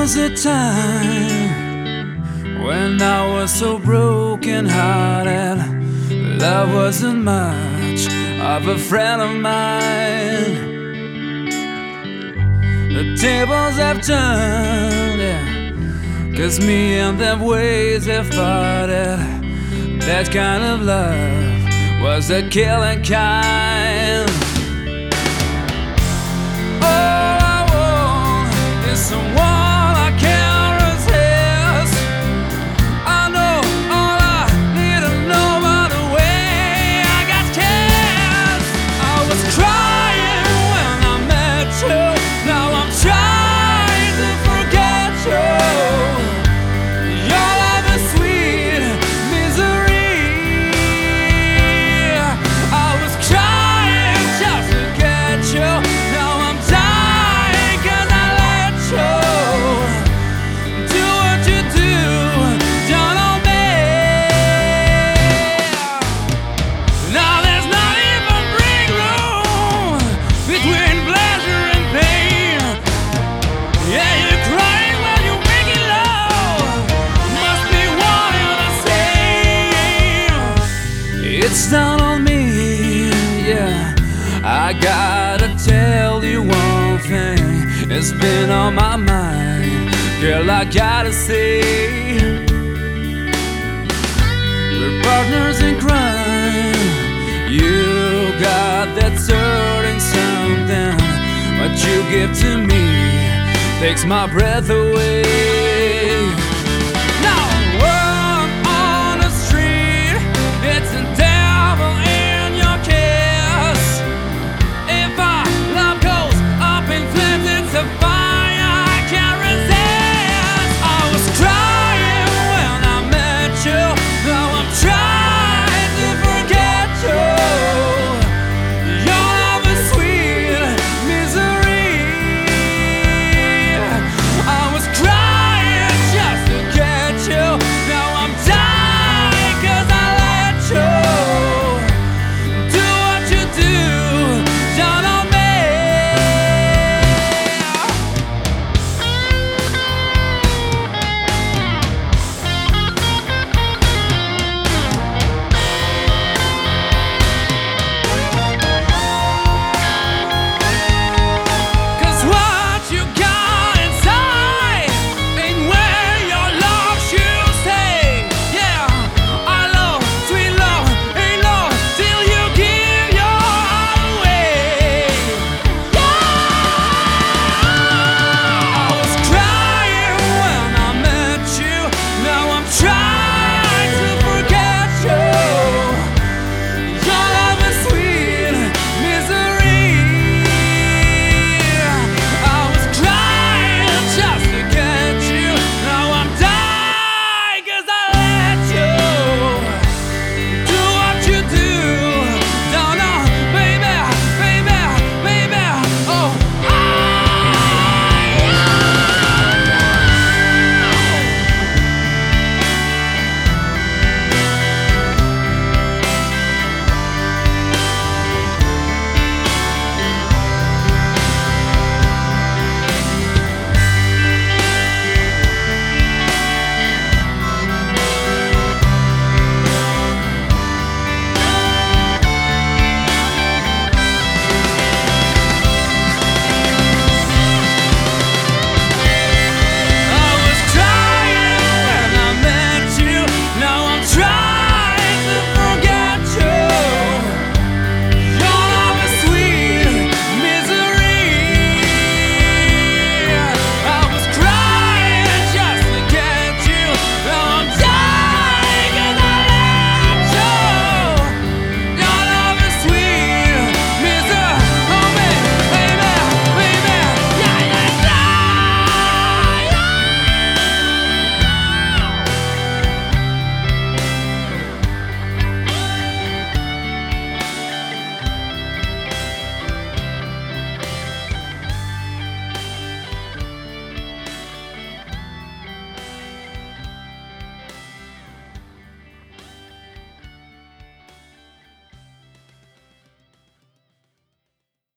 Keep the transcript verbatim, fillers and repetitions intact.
was a time when I was so broken hearted. Love wasn't much of a friend of mine. The tables have turned, yeah, 'cause me and them ways have parted. That kind of love was the killing kind. All I want is someone I can resist. I know all I need to know by the way I got kissed. I was crying when I met you. Now I'm trying to forget you. Your love is sweet misery. I was crying just to get you. Now I'm dying 'cause I let you do what you do down on me. Now there's not even breathing room between pleasure and pain. Yeah, you're crying when you're making love. Must be one and the same. It's down on me, yeah. I gotta tell you one thing. It's been on my mind, girl, I gotta say. We're partners in crime. You got that certain something. What you give to me takes my breath away.